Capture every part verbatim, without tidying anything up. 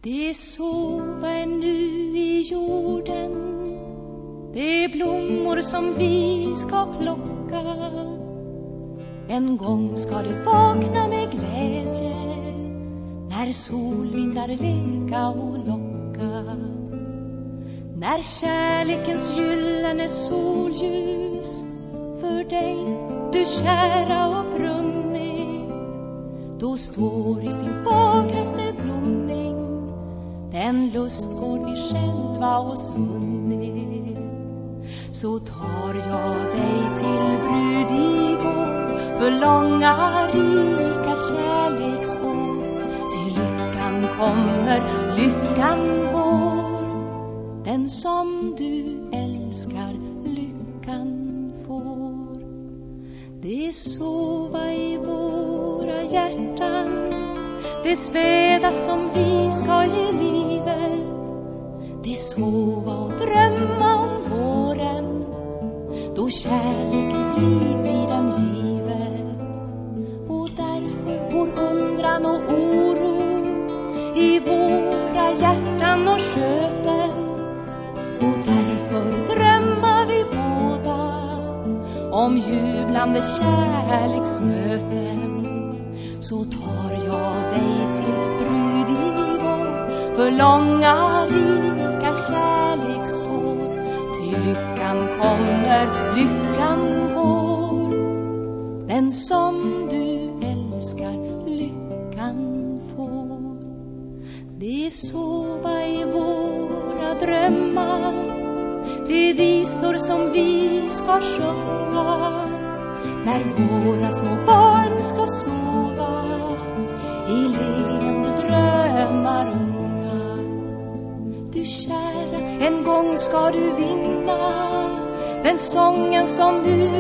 Det sova ännu i jorden, det är blommor som vi ska plocka. En gång ska du vakna med glädje, när solvindar leka och locka. När kärlekens gyllene solljus för dig, du kära och brunnig, då står i sin fagraste blommning den lustgård vi själva oss vunnit. Så tar jag dig till brud i vår, för långa rika kärleksår. Till lyckan kommer, lyckan går, den som du älskar lyckan får. Det sova i våra hjärtan, det sväda som vi ska ge livet. Det sova och drömma om våren, då kärlekens liv blir dem givet. Och därför vår undran och oro i våra hjärtan och sköten. Och därför drömmer vi båda om jublande kärleksmöten. Så tar jag dig till brud i vår, för långa rika kärleksår. Till lyckan kommer, lyckan går, den som du älskar lyckan får. Det sova i våra drömmar, det visor som vi ska sjunga. När våra små barn ska sova i leende drömmar unga. Du kära, en gång ska du vinna den sången som du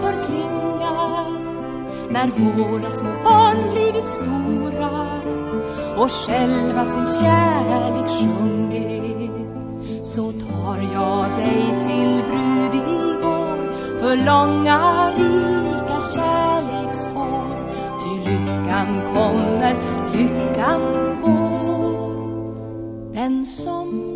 förklingat. När våra små barn blivit stora och själva sin kärlek sjungit, så tar jag dig till brud i vår, för långa rika kärleksår. Till lyckan kommer, lyckan går, den som